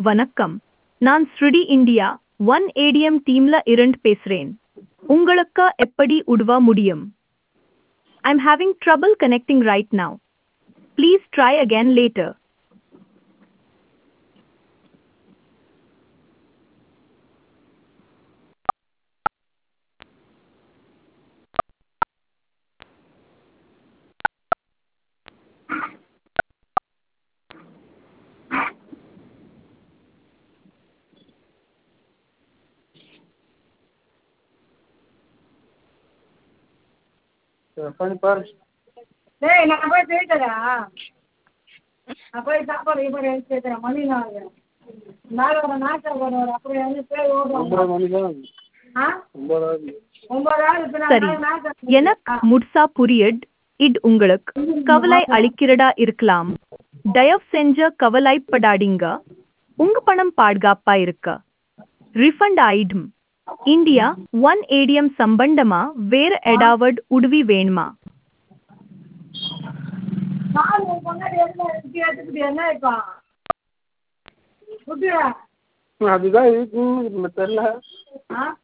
வணக்கம். நான் ஸ்ருடி India one ATM டீம்ல இருந்து பேசுறேன். உங்களுக்கு எப்படி உதவ முடியும்? I'm having trouble connecting right now. Please try again later. பண்ணி பாரு. டேய் நான் போய் பேசுறா. நான் போய் சாப்பாடு இப்போ எடுத்து வைக்கிறேன். மணி நாலு. நாலு நாட்டை ஒரு அப்படி வந்து பேர் ஓடுவாங்க. 9 மணிக்கு தான். ஆ 9 சரி, எனக்கு முட்சா புரியட் இது உங்களுக்கு கவலை அளிக்கிறதா இருக்கலாம். தயவு செஞ்சு கவலைப்படாதீங்க. உங்க பணம் பாதுகாப்பா இருக்க. ரிஃபண்ட் ஆயிடும். இந்தியா ஒன் ஏடிஎம் சம்பந்தமா வேற ஏதாவது உதவி வேணுமா? நாலு முன்னாடி எடுத்துக்கிட்டு என்ன இப்போ அதுதான் இருக்குன்னு தெரியல. ஆ